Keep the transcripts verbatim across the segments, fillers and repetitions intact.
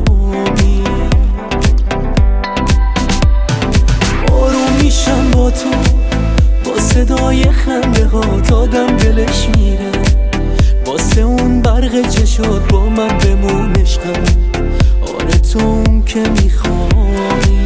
میخوابی. آروم میشم با تو، با صدای خنده ها دادم دلش میره، واسه اون برق چشات با من بمون عشقم. آره تو اون که میخوابی.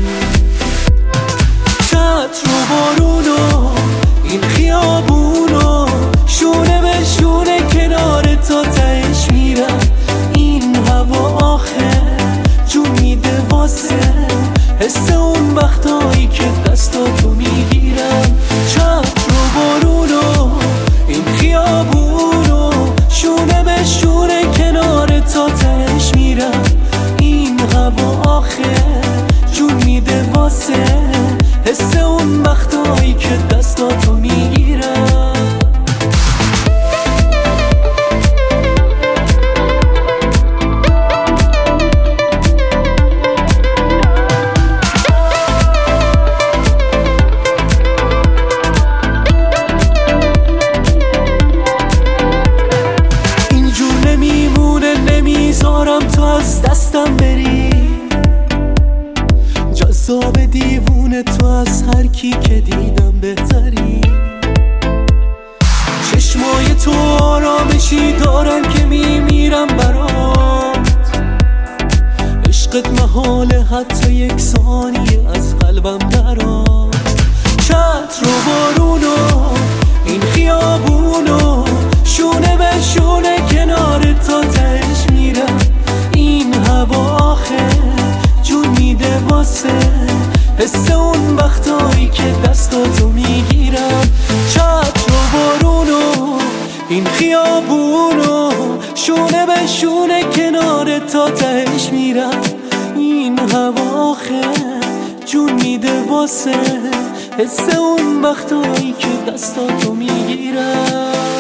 چتر و بارونو این خیابونو شونه به شونه کنار تا تهش میرم. این هوا آخه جون میده واسه حس اون وقتایی که دستاتو میگیرم. چتر و بارونو این خیابونو شونه به شونه کنار تا تهش میرم. این هوا آخه جون میده واسه حس اون وقتایی که دستاتو میگیرم. اینجور نمیمونه، نمیذارم تو از دستم بری. جذاب دیوونه تو از هر کی که دیدم بهتری. چشمای تو آرامشی دارن که میمیرم برات. عشقت محاله حتی یک ثانیه از قلبم درات. چتر و بارونو این خیابونو شونه به شونه کنار تا تهش میرم. این هوا آخه جون میده واسه حس اون وقتایی که دستاتو میگیرم. چتر و بارونو این خیابونو شونه به شونه کنار تا تهش میرم. این هوا آخه جون میده واسه حس اون وقتایی که دستاتو میگیرم.